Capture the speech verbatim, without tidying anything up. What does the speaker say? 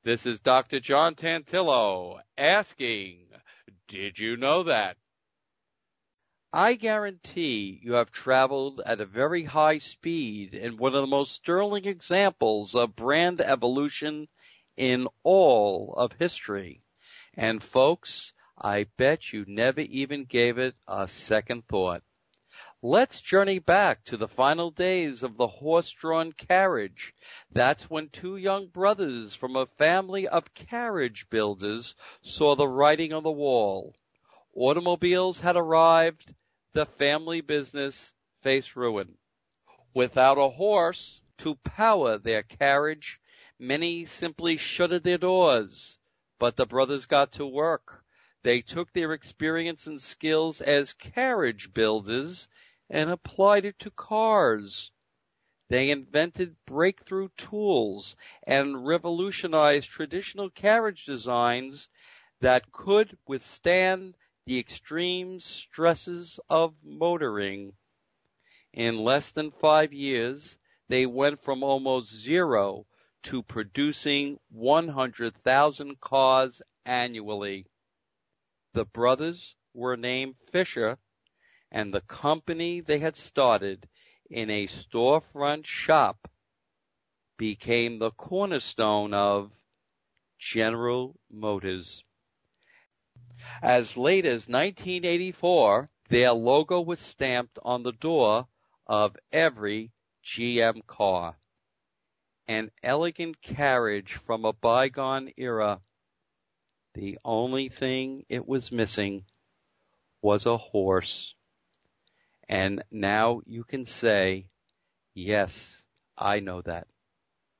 This is Doctor John Tantillo asking, did you know that? I guarantee you have traveled at a very high speed in one of the most sterling examples of brand evolution in all of history. And folks, I bet you never even gave it a second thought. Let's journey back to the final days of the horse-drawn carriage. That's when two young brothers from a family of carriage builders saw the writing on the wall. Automobiles had arrived. The family business faced ruin. Without a horse to power their carriage, many simply shuttered their doors. But the brothers got to work. They took their experience and skills as carriage builders and applied it to cars. They invented breakthrough tools and revolutionized traditional carriage designs that could withstand the extreme stresses of motoring. In less than five years, they went from almost zero to producing one hundred thousand cars annually. The brothers were named Fisher, and the company they had started in a storefront shop became the cornerstone of General Motors. As late as nineteen eighty-four, their logo was stamped on the door of every G M car. An elegant carriage from a bygone era. The only thing it was missing was a horse. And now you can say, yes, I know that.